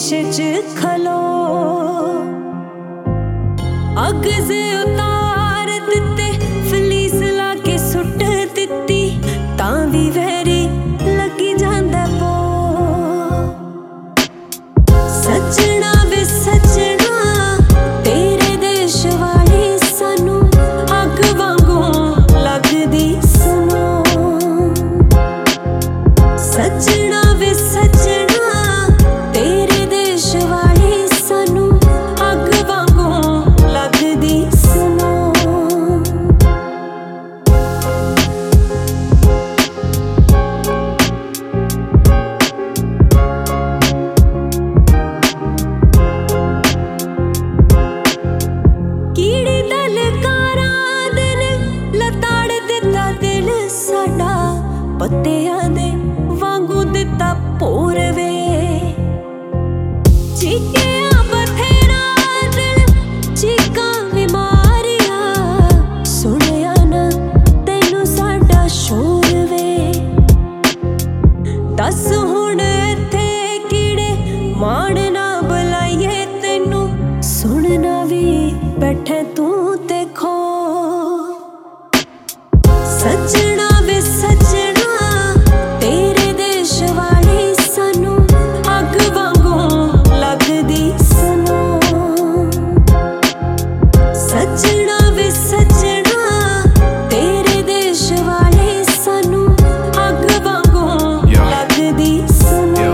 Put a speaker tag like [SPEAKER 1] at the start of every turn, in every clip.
[SPEAKER 1] शीशे च खलो अग से उतार दिते फलीस ला के सुट दिती तां भी वैरी लगी जांदा पो सजना वे सजना तेरे देश वाली सानू अग वांगू लगदी सुनो सजना वे सजना तेरे देश वाली सानू अग वांगू लगदी सुनो कीड़ी दलकारा दिन लताड़ दिता दिल साडा पत्तियां दे वांगू दिता पोरवे चीकिया बथेरा दिल चीका बीमारिया सुनिया ना तेनू साडा शोर वे दस हुण इत्थे कीड़े माण ना बुलाइए तेनू सुनना भी बैठे तू देखो सजना वे सजना तेरे देश वाली सानू अग वांगू लगदी सुनो सजना वे सजना तेरे देश वाली सानू अग वांगू लगदी सुनो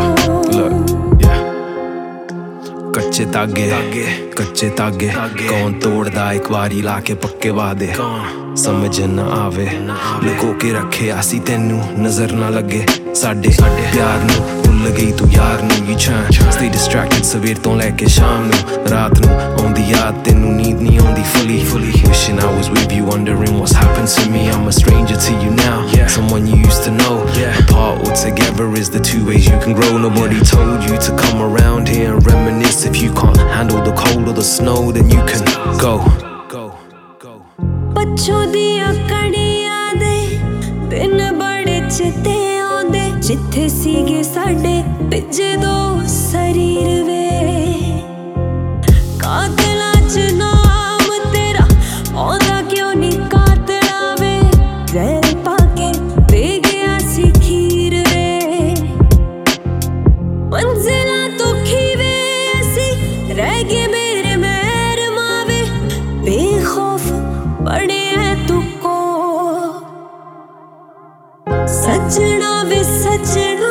[SPEAKER 2] कच्चे तागे कौन तोड़दा एक बारी लाके पक्के वादे समझ न आवे लुको के रखे आसी तेनू नजर ना लगे साडे प्यार नू भुल गई तू यार नू यू stay distracted सवेर तो लेके शाम नू रात नू आउंदी याद तेनू नींद नहीं आउंदी fully wishing I was with you wondering what's happened to me I'm a stranger to you now someone you used to know apart or together is the two ways you can grow nobody told you to come around here and reminisce if you can't handle the cold or the snow then you can go
[SPEAKER 1] पछो दिया कड़ियां दे दिन बड़े चिते आंदे जिथे सीगे साडे पिजे दो शरीर वे कातला च नाम तेरा आंदा क्यों नी कातला वे रैल पाके दे गया सी खीर वे मंजिला तो खीवे ऐसी रह गए मेरे मेहर मावे बेखौफ बड़े हैं तू को सजना वे सजना